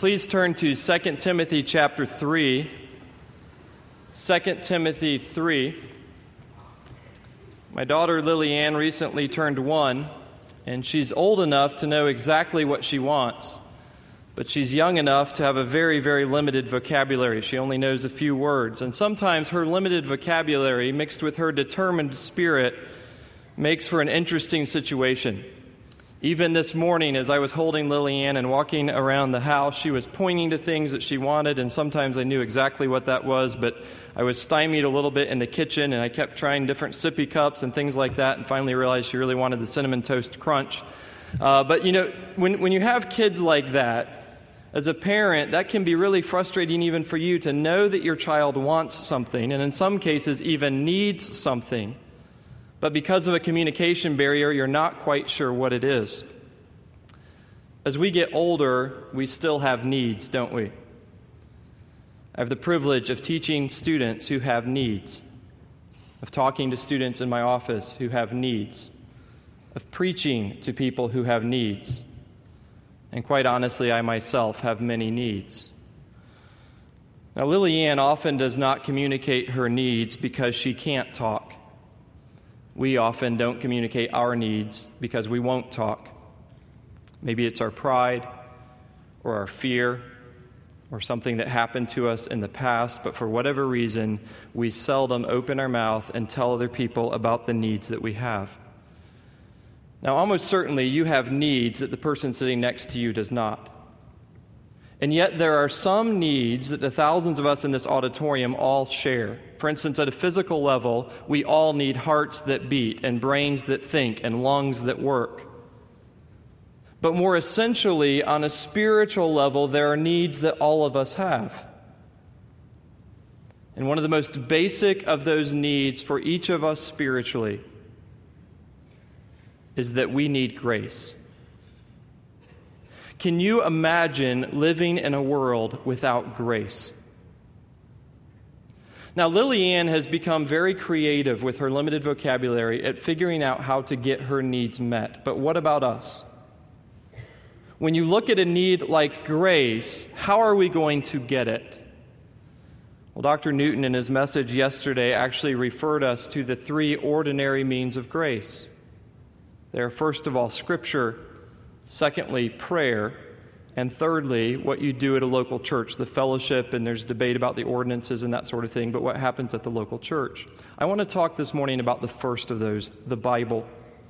Please turn to 2 Timothy chapter 3. 2 Timothy 3. My daughter Lily Ann recently turned 1, and she's old enough to know exactly what she wants. But she's young enough to have a very, very limited vocabulary. She only knows a few words. And sometimes her limited vocabulary, mixed with her determined spirit, makes for an interesting situation. Even this morning, as I was holding Lily Ann and walking around the house, she was pointing to things that she wanted, and sometimes I knew exactly what that was, but I was stymied a little bit in the kitchen, and I kept trying different sippy cups and things like that, and finally realized she really wanted the Cinnamon Toast Crunch. But when you have kids like that, as a parent, that can be really frustrating even for you to know that your child wants something, and in some cases even needs something. But because of a communication barrier, you're not quite sure what it is. As we get older, we still have needs, don't we? I have the privilege of teaching students who have needs, of talking to students in my office who have needs, of preaching to people who have needs. And quite honestly, I myself have many needs. Now, Lily Ann often does not communicate her needs because she can't talk. We often don't communicate our needs because we won't talk. Maybe it's our pride or our fear or something that happened to us in the past, but for whatever reason, we seldom open our mouth and tell other people about the needs that we have. Now, almost certainly you have needs that the person sitting next to you does not. And yet there are some needs that the thousands of us in this auditorium all share. For instance, at a physical level, we all need hearts that beat and brains that think and lungs that work. But more essentially, on a spiritual level, there are needs that all of us have. And one of the most basic of those needs for each of us spiritually is that we need grace. Can you imagine living in a world without grace? Now, Lily Ann has become very creative with her limited vocabulary at figuring out how to get her needs met. But what about us? When you look at a need like grace, how are we going to get it? Well, Dr. Newton in his message yesterday actually referred us to the three ordinary means of grace. They are, first of all, Scripture, secondly, prayer, and thirdly, what you do at a local church, the fellowship, and there's debate about the ordinances and that sort of thing, but what happens at the local church. I want to talk this morning about the first of those, the Bible.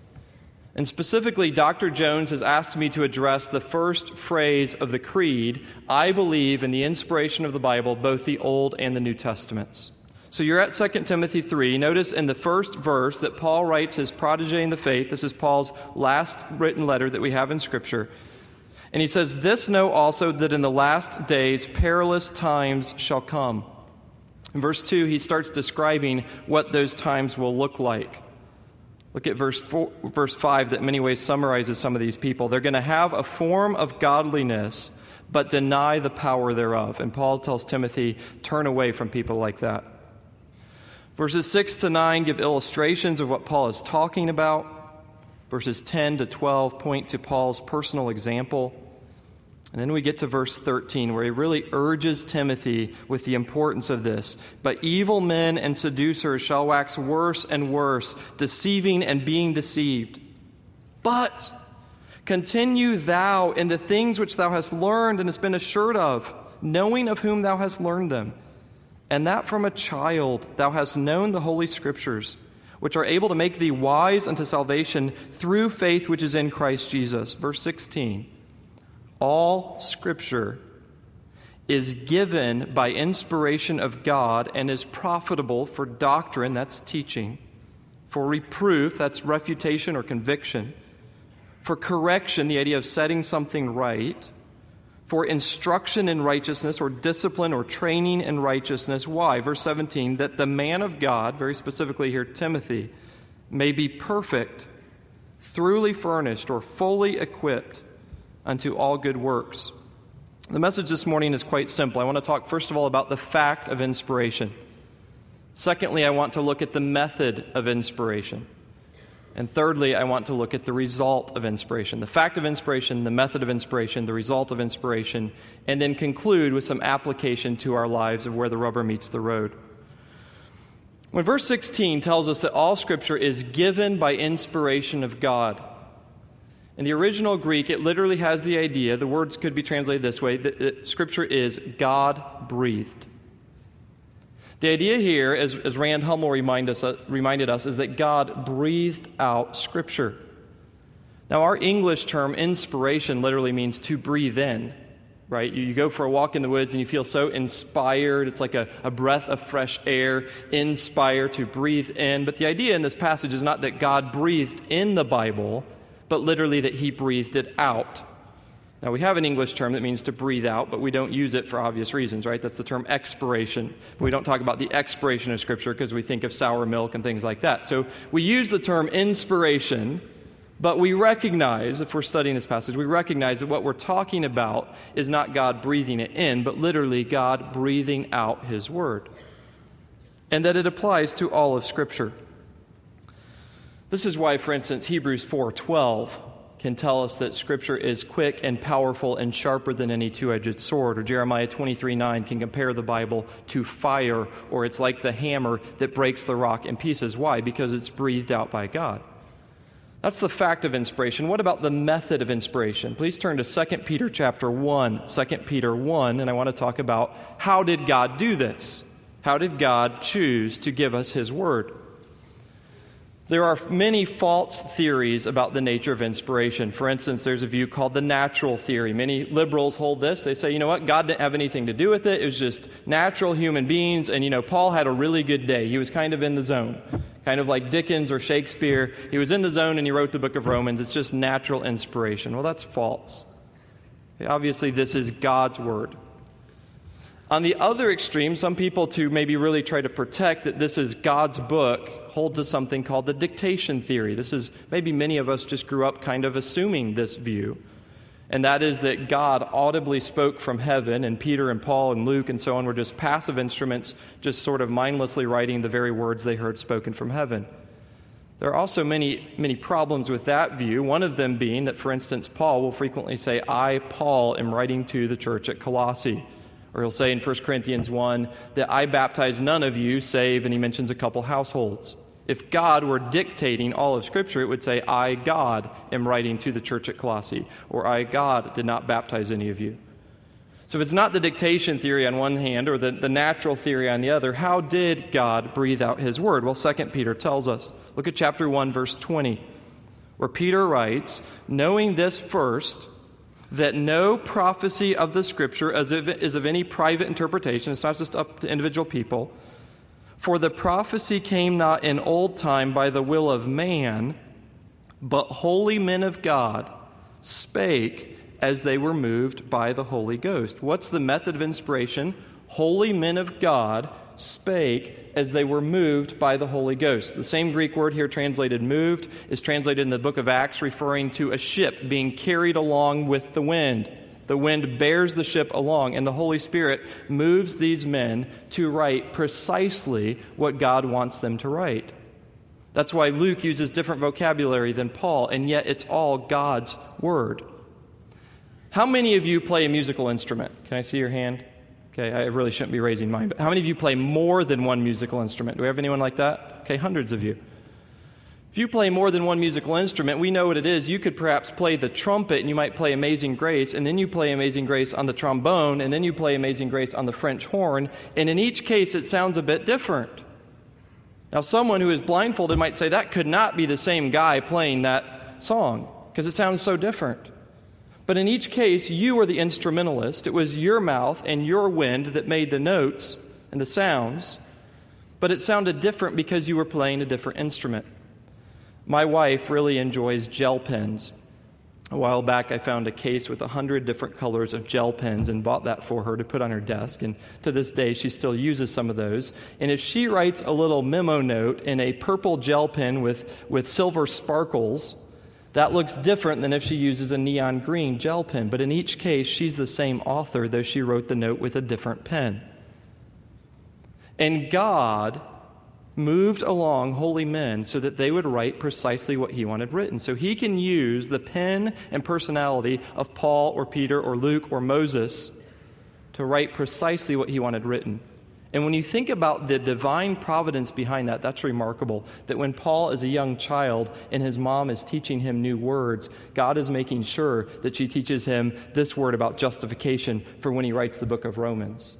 And specifically, Dr. Jones has asked me to address the first phrase of the Creed, I believe in the inspiration of the Bible, both the Old and the New Testaments. So you're at 2 Timothy 3. Notice in the first verse that Paul writes his protege in the faith. This is Paul's last written letter that we have in Scripture. And he says, "This know also that in the last days perilous times shall come." In verse 2, he starts describing what those times will look like. Look at verse 5 that in many ways summarizes some of these people. They're going to have a form of godliness, but deny the power thereof. And Paul tells Timothy, turn away from people like that. Verses 6 to 9 give illustrations of what Paul is talking about. Verses 10 to 12 point to Paul's personal example. And then we get to verse 13, where he really urges Timothy with the importance of this. But evil men and seducers shall wax worse and worse, deceiving and being deceived. But continue thou in the things which thou hast learned and hast been assured of, knowing of whom thou hast learned them. And that from a child thou hast known the Holy Scriptures, which are able to make thee wise unto salvation through faith which is in Christ Jesus. Verse 16, all Scripture is given by inspiration of God and is profitable for doctrine, that's teaching, for reproof, that's refutation or conviction, for correction, the idea of setting something right, for instruction in righteousness or discipline or training in righteousness. Why? Verse 17, that the man of God, very specifically here Timothy, may be perfect, thoroughly furnished or fully equipped unto all good works. The message this morning is quite simple. I want to talk first of all about the fact of inspiration. Secondly, I want to look at the method of inspiration. And thirdly, I want to look at the result of inspiration, the fact of inspiration, the method of inspiration, the result of inspiration, and then conclude with some application to our lives of where the rubber meets the road. When verse 16 tells us that all Scripture is given by inspiration of God, in the original Greek, it literally has the idea, the words could be translated this way, that Scripture is God-breathed. The idea here, as Rand Hummel reminded us, is that God breathed out Scripture. Now, our English term inspiration literally means to breathe in, right? You go for a walk in the woods and you feel so inspired. It's like a breath of fresh air, inspire, to breathe in. But the idea in this passage is not that God breathed in the Bible, but literally that He breathed it out. Now, we have an English term that means to breathe out, but we don't use it for obvious reasons, right? That's the term expiration. We don't talk about the expiration of Scripture because we think of sour milk and things like that. So we use the term inspiration, but we recognize, if we're studying this passage, we recognize that what we're talking about is not God breathing it in, but literally God breathing out His Word. And that it applies to all of Scripture. This is why, for instance, Hebrews 4:12 can tell us that Scripture is quick and powerful and sharper than any two-edged sword. Or Jeremiah 23:9 can compare the Bible to fire, or it's like the hammer that breaks the rock in pieces. Why? Because it's breathed out by God. That's the fact of inspiration. What about the method of inspiration? Please turn to 2 Peter chapter 1. 2 Peter 1, and I want to talk about how did God do this? How did God choose to give us His Word? There are many false theories about the nature of inspiration. For instance, there's a view called the natural theory. Many liberals hold this. They say, you know what, God didn't have anything to do with it. It was just natural human beings. And, Paul had a really good day. He was kind of in the zone, kind of like Dickens or Shakespeare. He was in the zone and he wrote the book of Romans. It's just natural inspiration. Well, that's false. Obviously, this is God's Word. On the other extreme, some people, to maybe really try to protect that this is God's book, hold to something called the dictation theory. This is, maybe many of us just grew up kind of assuming this view. And that is that God audibly spoke from heaven, and Peter and Paul and Luke and so on were just passive instruments, just sort of mindlessly writing the very words they heard spoken from heaven. There are also many problems with that view, one of them being that, for instance, Paul will frequently say, I, Paul, am writing to the church at Colossae. Or he'll say in 1 Corinthians 1 that I baptize none of you save, and he mentions a couple households. If God were dictating all of Scripture, it would say, I, God, am writing to the church at Colossae, or I, God, did not baptize any of you. So if it's not the dictation theory on one hand or the natural theory on the other, how did God breathe out His Word? Well, 2 Peter tells us. Look at chapter 1, verse 20, where Peter writes, knowing this first, that no prophecy of the Scripture is of any private interpretation. It's not just up to individual people. For the prophecy came not in old time by the will of man, but holy men of God spake as they were moved by the Holy Ghost. What's the method of inspiration? Holy men of God spake as they were moved by the Holy Ghost. The same Greek word here translated moved is translated in the book of Acts referring to a ship being carried along with the wind. The wind bears the ship along, and the Holy Spirit moves these men to write precisely what God wants them to write. That's why Luke uses different vocabulary than Paul, and yet it's all God's Word. How many of you play a musical instrument? Can I see your hand? Okay, I really shouldn't be raising mine, but how many of you play more than one musical instrument? Do we have anyone like that? Okay, hundreds of you. If you play more than one musical instrument, we know what it is. You could perhaps play the trumpet, and you might play Amazing Grace, and then you play Amazing Grace on the trombone, and then you play Amazing Grace on the French horn, and in each case it sounds a bit different. Now, someone who is blindfolded might say, that could not be the same guy playing that song, because it sounds so different. But in each case, you were the instrumentalist. It was your mouth and your wind that made the notes and the sounds, but it sounded different because you were playing a different instrument. My wife really enjoys gel pens. A while back, I found a case with 100 different colors of gel pens and bought that for her to put on her desk. And to this day, she still uses some of those. And if she writes a little memo note in a purple gel pen with silver sparkles, that looks different than if she uses a neon green gel pen. But in each case, she's the same author, though she wrote the note with a different pen. And God moved along holy men so that they would write precisely what he wanted written. So he can use the pen and personality of Paul or Peter or Luke or Moses to write precisely what he wanted written. And when you think about the divine providence behind that, that's remarkable. That when Paul is a young child and his mom is teaching him new words, God is making sure that she teaches him this word about justification for when he writes the book of Romans.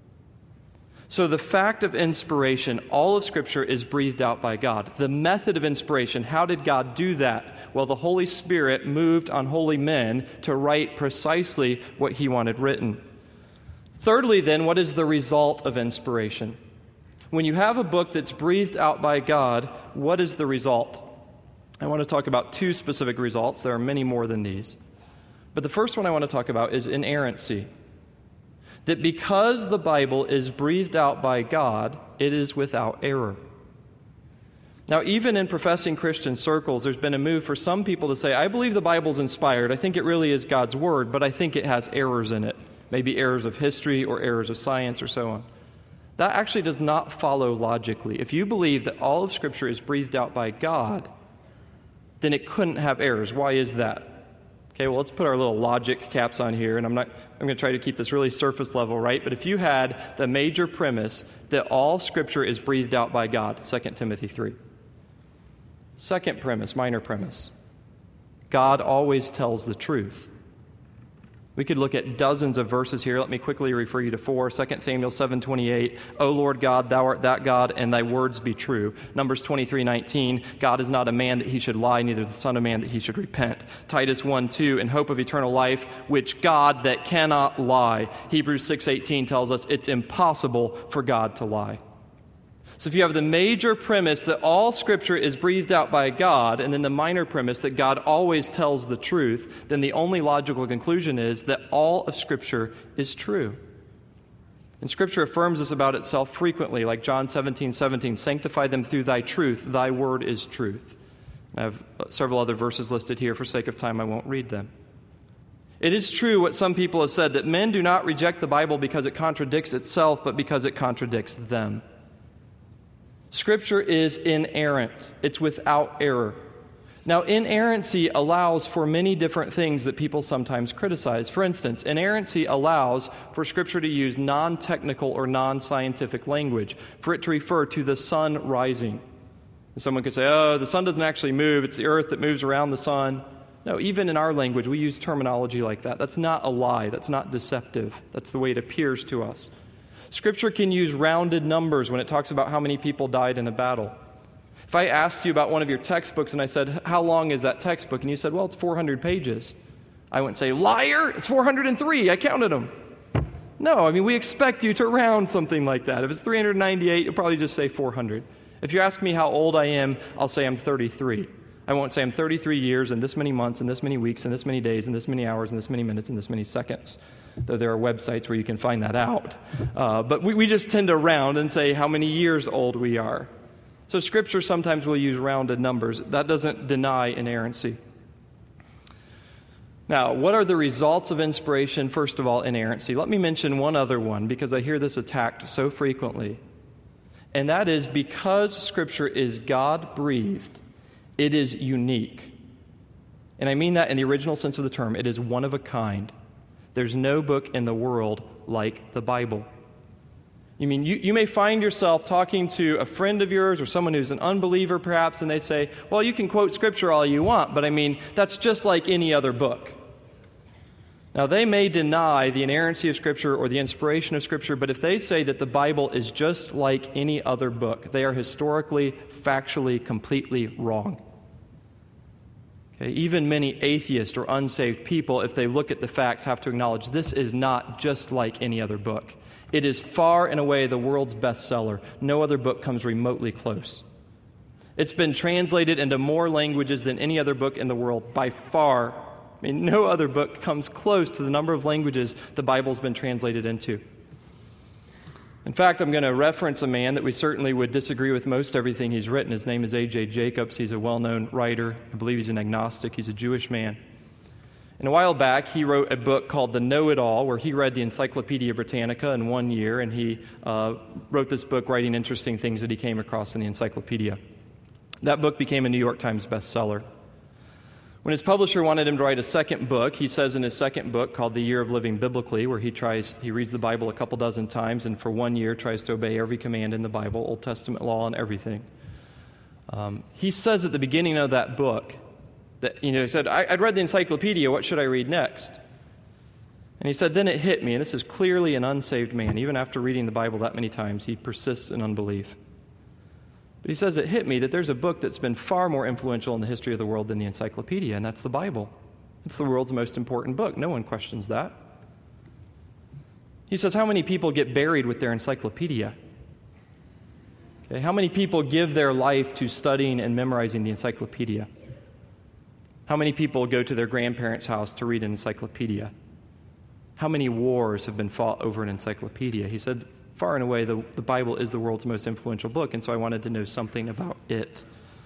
So the fact of inspiration, all of Scripture is breathed out by God. The method of inspiration, how did God do that? Well, the Holy Spirit moved on holy men to write precisely what he wanted written. Thirdly, then, what is the result of inspiration? When you have a book that's breathed out by God, what is the result? I want to talk about two specific results. There are many more than these. But the first one I want to talk about is inerrancy. That because the Bible is breathed out by God, it is without error. Now, even in professing Christian circles, there's been a move for some people to say, I believe the Bible's inspired. I think it really is God's Word, but I think it has errors in it. Maybe errors of history or errors of science or so on. That actually does not follow logically. If you believe that all of Scripture is breathed out by God, then it couldn't have errors. Why is that? Okay, well, let's put our little logic caps on here, and I'm going to try to keep this really surface level, right? But if you had the major premise that all Scripture is breathed out by God, 2 Timothy 3. Second premise, minor premise, God always tells the truth. We could look at dozens of verses here. Let me quickly refer you to 4. 2 Samuel 7:28. O Lord God, thou art that God, and thy words be true. Numbers 23:19. God is not a man that he should lie, neither the son of man that he should repent. Titus 1:2. In hope of eternal life, which God that cannot lie. Hebrews 6:18 tells us it's impossible for God to lie. So if you have the major premise that all Scripture is breathed out by God, and then the minor premise that God always tells the truth, then the only logical conclusion is that all of Scripture is true. And Scripture affirms this about itself frequently, like John 17:17, sanctify them through thy truth, thy word is truth. I have several other verses listed here. For sake of time, I won't read them. It is true what some people have said, that men do not reject the Bible because it contradicts itself, but because it contradicts them. Scripture is inerrant. It's without error. Now, inerrancy allows for many different things that people sometimes criticize. For instance, inerrancy allows for Scripture to use non-technical or non-scientific language, for it to refer to the sun rising. And someone could say, oh, the sun doesn't actually move. It's the earth that moves around the sun. No, even in our language, we use terminology like that. That's not a lie. That's not deceptive. That's the way it appears to us. Scripture can use rounded numbers when it talks about how many people died in a battle. If I asked you about one of your textbooks and I said, how long is that textbook? And you said, well, it's 400 pages. I wouldn't say, liar, it's 403, I counted them. No, I mean, we expect you to round something like that. If it's 398, you'll probably just say 400. If you ask me how old I am, I'll say I'm 33. I won't say I'm 33 years and this many months and this many weeks and this many days and this many hours and this many minutes and this many seconds. Though there are websites where you can find that out. But we just tend to round and say how many years old we are. So Scripture sometimes will use rounded numbers. That doesn't deny inerrancy. Now, what are the results of inspiration? First of all, inerrancy. Let me mention one other one because I hear this attacked so frequently. And that is because Scripture is God-breathed, it is unique. And I mean that in the original sense of the term. It is one of a kind. There's no book in the world like the Bible. You mean, you may find yourself talking to a friend of yours or someone who's an unbeliever perhaps, and they say, well, you can quote Scripture all you want, but I mean, that's just like any other book. Now, they may deny the inerrancy of Scripture or the inspiration of Scripture, but if they say that the Bible is just like any other book, they are historically, factually, completely wrong. Okay, even many atheist or unsaved people, if they look at the facts, have to acknowledge this is not just like any other book. It is far and away the world's bestseller. No other book comes remotely close. It's been translated into more languages than any other book in the world by far. I mean, no other book comes close to the number of languages the Bible's been translated into. In fact, I'm going to reference a man that we certainly would disagree with most everything he's written. His name is A.J. Jacobs. He's a well-known writer. I believe he's an agnostic. He's a Jewish man. And a while back, he wrote a book called The Know-It-All, where he read the Encyclopedia Britannica in 1 year, and he wrote this book writing interesting things that he came across in the encyclopedia. That book became a New York Times bestseller. When his publisher wanted him to write a second book, he says in his second book, called The Year of Living Biblically, where he reads the Bible a couple dozen times and for 1 year tries to obey every command in the Bible, Old Testament law and everything. He says at the beginning of that book that, he said, I'd read the encyclopedia, what should I read next? And he said, then it hit me, and this is clearly an unsaved man. Even after reading the Bible that many times, he persists in unbelief. But he says, it hit me that there's a book that's been far more influential in the history of the world than the encyclopedia, and that's the Bible. It's the world's most important book. No one questions that. He says, how many people get buried with their encyclopedia? Okay, how many people give their life to studying and memorizing the encyclopedia? How many people go to their grandparents' house to read an encyclopedia? How many wars have been fought over an encyclopedia? He said, far and away, the Bible is the world's most influential book, and so I wanted to know something about it.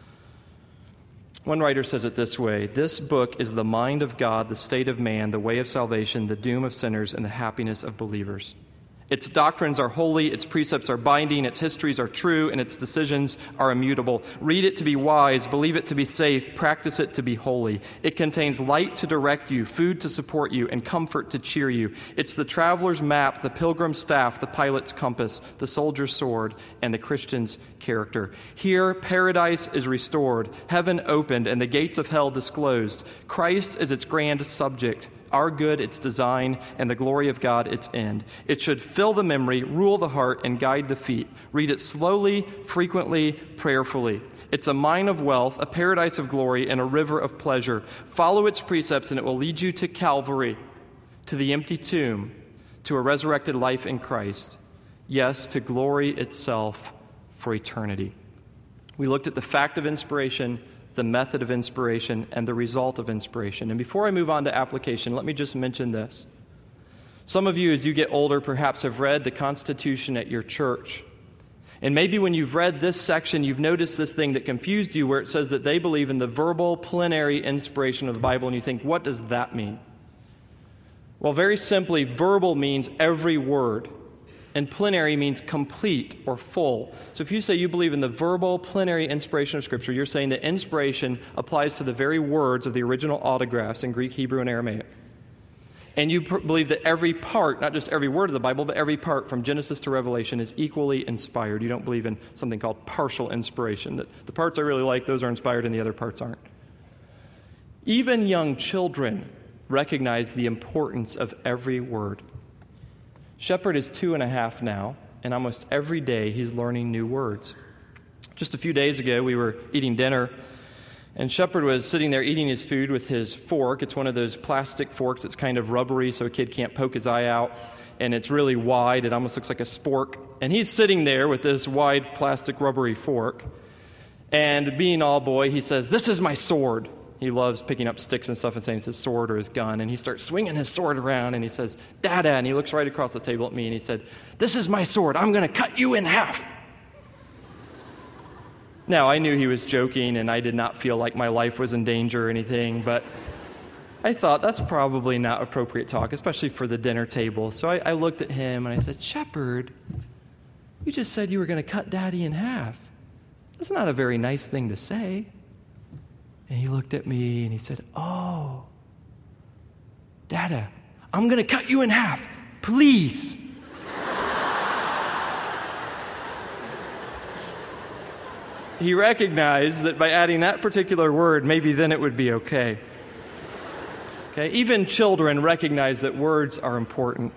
One writer says it this way: this book is the mind of God, the state of man, the way of salvation, the doom of sinners, and the happiness of believers. Its doctrines are holy, its precepts are binding, its histories are true, and its decisions are immutable. Read it to be wise, believe it to be safe, practice it to be holy. It contains light to direct you, food to support you, and comfort to cheer you. It's the traveler's map, the pilgrim's staff, the pilot's compass, the soldier's sword, and the Christian's character. Here, paradise is restored, heaven opened, and the gates of hell disclosed. Christ is its grand subject, our good its design, and the glory of God its end. It should fill the memory, rule the heart, and guide the feet. Read it slowly, frequently, prayerfully. It's a mine of wealth, a paradise of glory, and a river of pleasure. Follow its precepts, and it will lead you to Calvary, to the empty tomb, to a resurrected life in Christ. Yes, to glory itself for eternity. We looked at the fact of inspiration, the method of inspiration, and the result of inspiration. And before I move on to application, let me just mention this. Some of you, as you get older, perhaps have read the Constitution at your church. And maybe when you've read this section, you've noticed this thing that confused you where it says that they believe in the verbal, plenary inspiration of the Bible, and you think, what does that mean? Well, very simply, verbal means every word. And plenary means complete or full. So if you say you believe in the verbal, plenary inspiration of Scripture, you're saying that inspiration applies to the very words of the original autographs in Greek, Hebrew, and Aramaic. And you believe that every part, not just every word of the Bible, but every part from Genesis to Revelation is equally inspired. You don't believe in something called partial inspiration, that the parts I really like, those are inspired and the other parts aren't. Even young children recognize the importance of every word. Shepard is 2.5 now, and almost every day he's learning new words. Just a few days ago, we were eating dinner, and Shepard was sitting there eating his food with his fork. It's one of those plastic forks that's kind of rubbery so a kid can't poke his eye out, and it's really wide. It almost looks like a spork. And he's sitting there with this wide plastic rubbery fork, and being all boy, he says, "This is my sword." He loves picking up sticks and stuff and saying it's his sword or his gun. And he starts swinging his sword around and he says, "Dada," and he looks right across the table at me and he said, "This is my sword. I'm going to cut you in half." Now, I knew he was joking and I did not feel like my life was in danger or anything, but I thought that's probably not appropriate talk, especially for the dinner table. So I looked at him and I said, "Shepard, you just said you were going to cut Daddy in half. That's not a very nice thing to say." And he looked at me and he said, "Oh, Dada, I'm going to cut you in half, please." He recognized that by adding that particular word, maybe then it would be okay. Okay, even children recognize that words are important.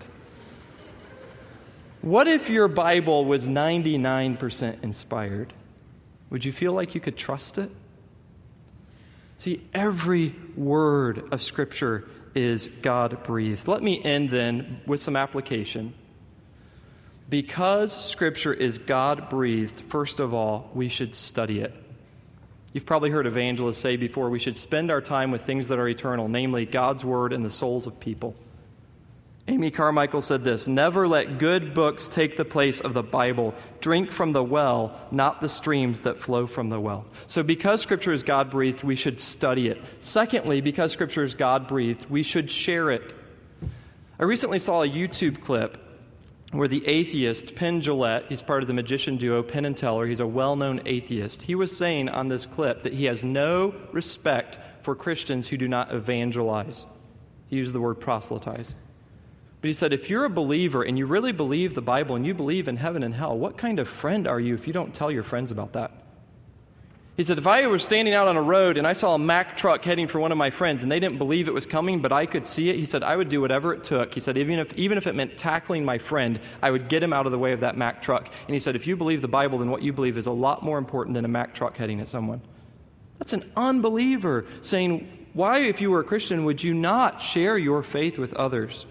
What if your Bible was 99% inspired? Would you feel like you could trust it? See, every word of Scripture is God-breathed. Let me end then with some application. Because Scripture is God-breathed, first of all, we should study it. You've probably heard evangelists say before, we should spend our time with things that are eternal, namely God's Word and the souls of people. Amy Carmichael said this: "Never let good books take the place of the Bible. Drink from the well, not the streams that flow from the well." So because Scripture is God-breathed, we should study it. Secondly, because Scripture is God-breathed, we should share it. I recently saw a YouTube clip where the atheist Penn Jillette, he's part of the magician duo Penn and Teller, he's a well-known atheist, he was saying on this clip that he has no respect for Christians who do not evangelize. He used the word proselytize. But he said, if you're a believer and you really believe the Bible and you believe in heaven and hell, what kind of friend are you if you don't tell your friends about that? He said, if I were standing out on a road and I saw a Mack truck heading for one of my friends and they didn't believe it was coming, but I could see it, he said, I would do whatever it took. He said, even if it meant tackling my friend, I would get him out of the way of that Mack truck. And he said, if you believe the Bible, then what you believe is a lot more important than a Mack truck heading at someone. That's an unbeliever saying, why, if you were a Christian, would you not share your faith with others?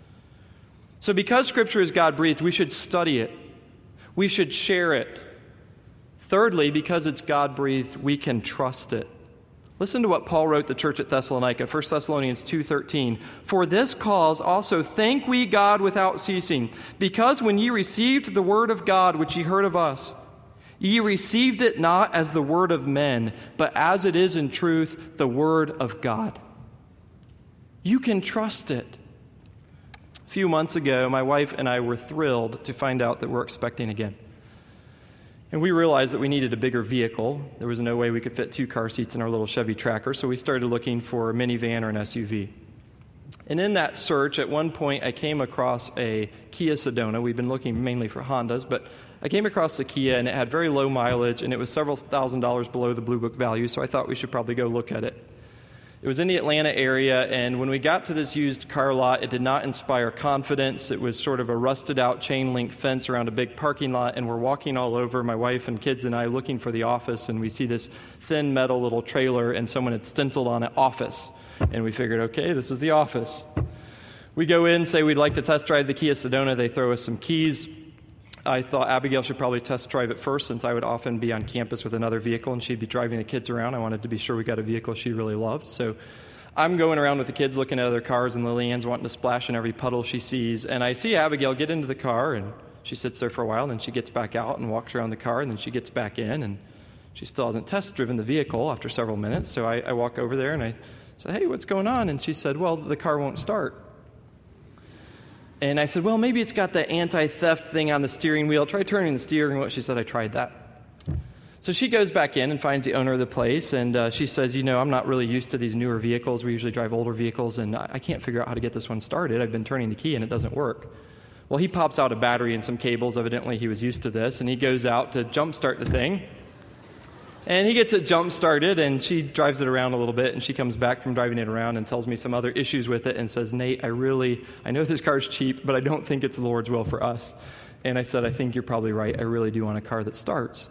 So because Scripture is God-breathed, we should study it. We should share it. Thirdly, because it's God-breathed, we can trust it. Listen to what Paul wrote the church at Thessalonica, 1 Thessalonians 2:13. "For this cause also thank we God without ceasing, because when ye received the word of God which ye heard of us, ye received it not as the word of men, but as it is in truth the word of God." You can trust it. A few months ago, my wife and I were thrilled to find out that we're expecting again. And we realized that we needed a bigger vehicle. There was no way we could fit 2 car seats in our little Chevy Tracker, so we started looking for a minivan or an SUV. And in that search, at one point, I came across a Kia Sedona. We've been looking mainly for Hondas, but I came across the Kia, and it had very low mileage, and it was several $1,000s below the Blue Book value, so I thought we should probably go look at it. It was in the Atlanta area, and when we got to this used car lot, it did not inspire confidence. It was sort of a rusted-out chain-link fence around a big parking lot, and we're walking all over, my wife and kids and I, looking for the office, and we see this thin metal little trailer, and someone had stenciled on it, "Office." And we figured, okay, this is the office. We go in, say we'd like to test drive the Kia Sedona. They throw us some keys. I thought Abigail should probably test drive it first, since I would often be on campus with another vehicle and she'd be driving the kids around. I wanted to be sure we got a vehicle she really loved. So I'm going around with the kids looking at other cars, and Lillian's wanting to splash in every puddle she sees. And I see Abigail get into the car, and she sits there for a while, and then she gets back out and walks around the car, and then she gets back in, and she still hasn't test driven the vehicle after several minutes. So I walk over there and I said, "Hey, what's going on?" And she said, "Well, the car won't start." And I said, "Well, maybe it's got the anti-theft thing on the steering wheel. Try turning the steering wheel." She said, "I tried that." So she goes back in and finds the owner of the place, and she says, I'm not really used to these newer vehicles. We usually drive older vehicles, and I can't figure out how to get this one started. I've been turning the key, and it doesn't work. Well, he pops out a battery and some cables. Evidently, he was used to this, and he goes out to jump-start the thing. And he gets it jump-started, and she drives it around a little bit, and she comes back from driving it around and tells me some other issues with it and says, "Nate, I know this car's cheap, but I don't think it's the Lord's will for us." And I said, "I think you're probably right. I really do want a car that starts."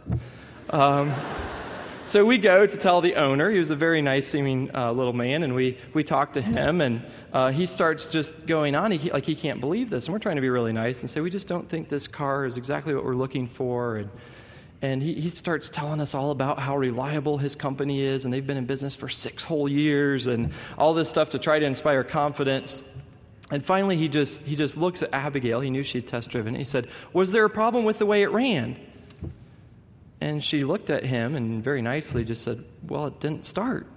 So we go to tell the owner. He was a very nice-seeming little man, and we talk to him, and he starts just going on. He can't believe this, and we're trying to be really nice and say, "We just don't think this car is exactly what we're looking for." And he starts telling us all about how reliable his company is, and they've been in business for 6 whole years, and all this stuff to try to inspire confidence. And finally, he just looks at Abigail. He knew she'd test driven. He said, "Was there a problem with the way it ran?" And she looked at him and very nicely just said, "Well, it didn't start."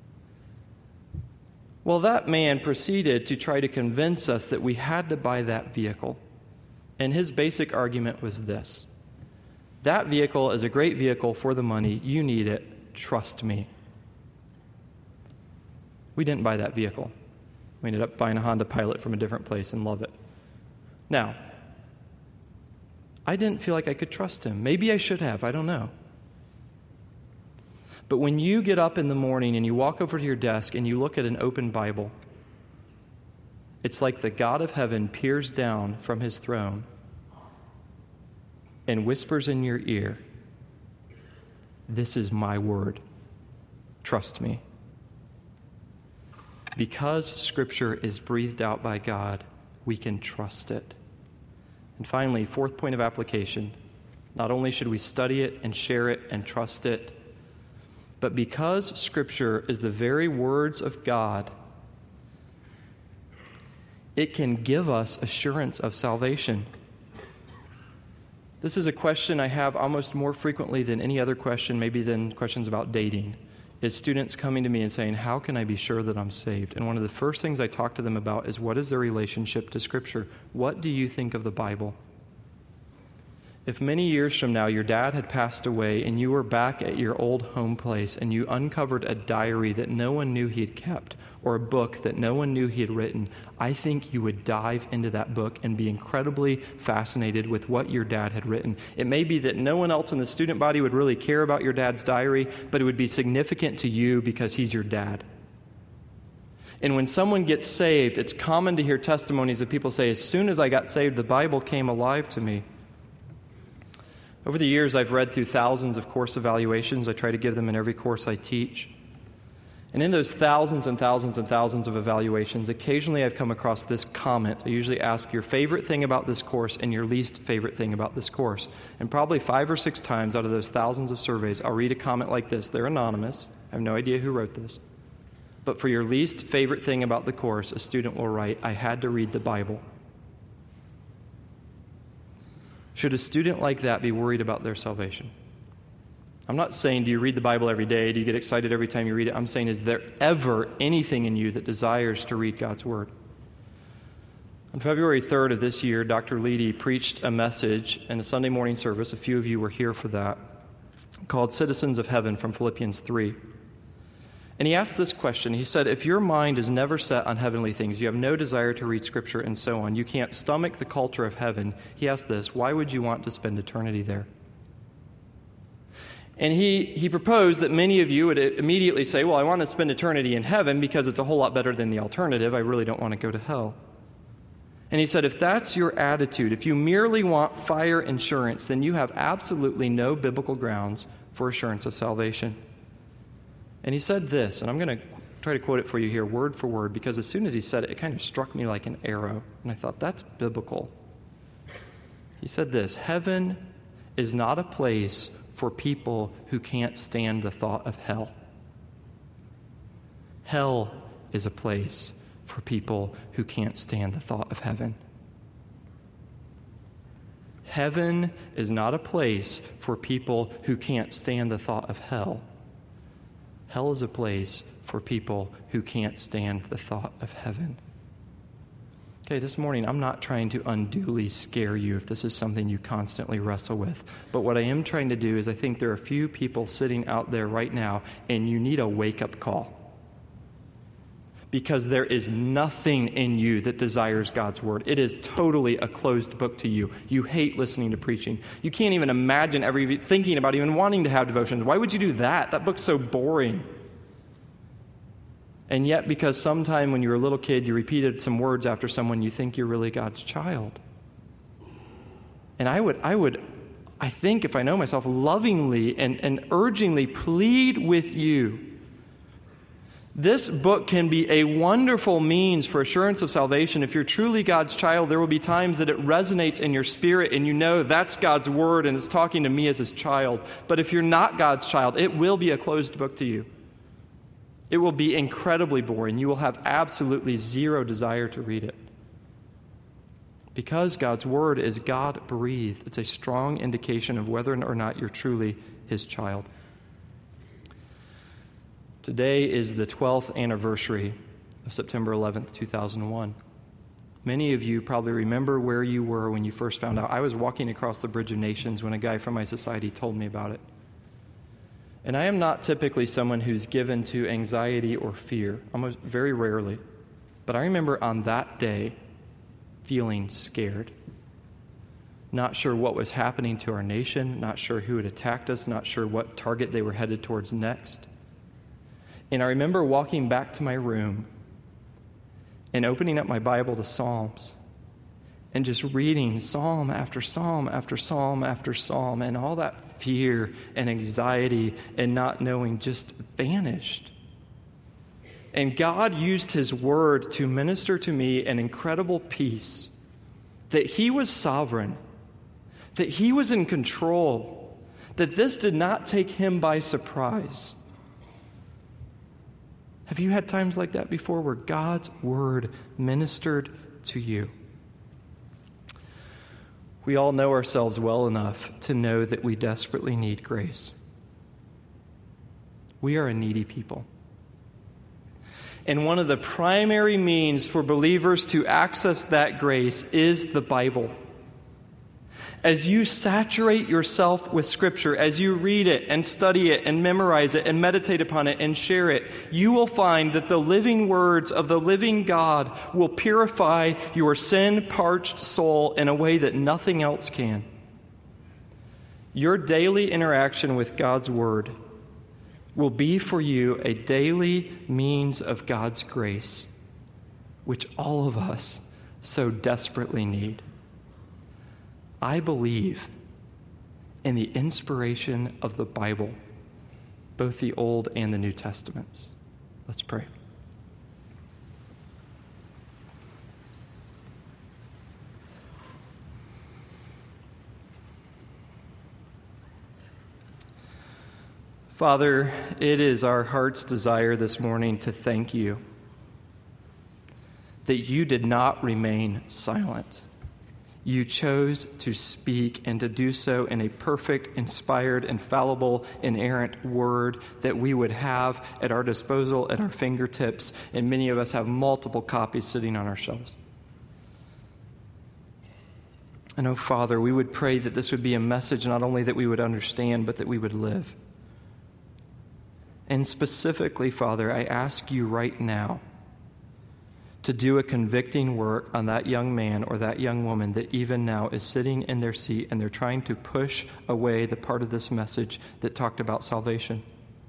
Well, that man proceeded to try to convince us that we had to buy that vehicle. And his basic argument was this: that vehicle is a great vehicle for the money. You need it. Trust me. We didn't buy that vehicle. We ended up buying a Honda Pilot from a different place and love it. Now, I didn't feel like I could trust him. Maybe I should have. I don't know. But when you get up in the morning and you walk over to your desk and you look at an open Bible, it's like the God of heaven peers down from his throne and whispers in your ear, "This is my word. Trust me." Because Scripture is breathed out by God, we can trust it. And finally, 4th point of application, not only should we study it and share it and trust it, but because Scripture is the very words of God, It can give us assurance of salvation. This is a question I have almost more frequently than any other question, maybe than questions about dating, is students coming to me and saying, how can I be sure that I'm saved? And one of the first things I talk to them about is, what is their relationship to Scripture? What do you think of the Bible? If many years from now your dad had passed away and you were back at your old home place and you uncovered a diary that no one knew he had kept, or a book that no one knew he had written, I think you would dive into that book and be incredibly fascinated with what your dad had written. It may be that no one else in the student body would really care about your dad's diary, but it would be significant to you because he's your dad. And when someone gets saved, it's common to hear testimonies of people say, as soon as I got saved, the Bible came alive to me. Over the years, I've read through thousands of course evaluations. I try to give them in every course I teach. And in those thousands and thousands and thousands of evaluations, occasionally I've come across this comment. I usually ask your favorite thing about this course and your least favorite thing about this course. And probably 5 or 6 times out of those thousands of surveys, I'll read a comment like this. They're anonymous. I have no idea who wrote this. But for your least favorite thing about the course, a student will write, I had to read the Bible. Should a student like that be worried about their salvation? I'm not saying, do you read the Bible every day? Do you get excited every time you read it? I'm saying, is there ever anything in you that desires to read God's Word? On February 3rd of this year, Dr. Leedy preached a message in a Sunday morning service. A few of you were here for that, called Citizens of Heaven from Philippians 3. And he asked this question. He said, if your mind is never set on heavenly things, you have no desire to read Scripture and so on, you can't stomach the culture of heaven, he asked this, why would you want to spend eternity there? And he proposed that many of you would immediately say, well, I want to spend eternity in heaven because it's a whole lot better than the alternative. I really don't want to go to hell. And he said, if that's your attitude, if you merely want fire insurance, then you have absolutely no biblical grounds for assurance of salvation. And he said this, and I'm going to try to quote it for you here word for word, because as soon as he said it, it kind of struck me like an arrow. And I thought, that's biblical. He said this, heaven is not a place for people who can't stand the thought of hell. Hell is a place for people who can't stand the thought of heaven. Heaven is not a place for people who can't stand the thought of hell. Hell is a place for people who can't stand the thought of heaven. Okay, this morning, I'm not trying to unduly scare you if this is something you constantly wrestle with. But what I am trying to do is I think there are a few people sitting out there right now, and you need a wake-up call. Because there is nothing in you that desires God's Word. It is totally a closed book to you. You hate listening to preaching. You can't even imagine ever thinking about even wanting to have devotions. Why would you do that? That book's so boring. And yet, because sometime when you were a little kid, you repeated some words after someone, you think you're really God's child. And I think, if I know myself, lovingly and urgingly plead with you. This book can be a wonderful means for assurance of salvation. If you're truly God's child, there will be times that it resonates in your spirit and you know that's God's Word and it's talking to me as His child. But if you're not God's child, it will be a closed book to you. It will be incredibly boring. You will have absolutely zero desire to read it. Because God's Word is God-breathed, it's a strong indication of whether or not you're truly His child. Today is the 12th anniversary of September 11th, 2001. Many of you probably remember where you were when you first found out. I was walking across the Bridge of Nations when a guy from my society told me about it. And I am not typically someone who's given to anxiety or fear, almost very rarely. But I remember on that day feeling scared. Not sure what was happening to our nation, not sure who had attacked us, not sure what target they were headed towards next. And I remember walking back to my room and opening up my Bible to Psalms and just reading psalm after psalm after psalm after psalm, and all that fear and anxiety and not knowing just vanished. And God used His Word to minister to me an incredible peace, that He was sovereign, that He was in control, that this did not take Him by surprise. Have you had times like that before where God's Word ministered to you. We all know ourselves well enough to know that we desperately need grace. We are a needy people. And one of the primary means for believers to access that grace is the Bible. As you saturate yourself with Scripture, as you read it and study it and memorize it and meditate upon it and share it, you will find that the living words of the living God will purify your sin-parched soul in a way that nothing else can. Your daily interaction with God's Word will be for you a daily means of God's grace, which all of us so desperately need. I believe in the inspiration of the Bible, both the Old and the New Testaments. Let's pray. Father, it is our heart's desire this morning to thank you that you did not remain silent. You chose to speak and to do so in a perfect, inspired, infallible, inerrant word that we would have at our disposal, at our fingertips, and many of us have multiple copies sitting on our shelves. And oh, Father, we would pray that this would be a message not only that we would understand, but that we would live. And specifically, Father, I ask you right now to do a convicting work on that young man or that young woman that even now is sitting in their seat and they're trying to push away the part of this message that talked about salvation.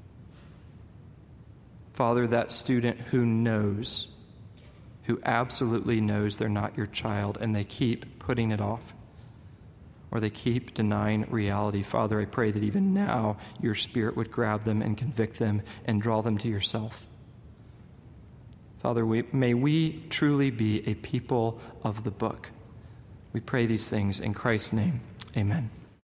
Father, that student who absolutely knows they're not your child and they keep putting it off or they keep denying reality. Father, I pray that even now your Spirit would grab them and convict them and draw them to yourself. Father, may we truly be a people of the book. We pray these things in Christ's name. Amen.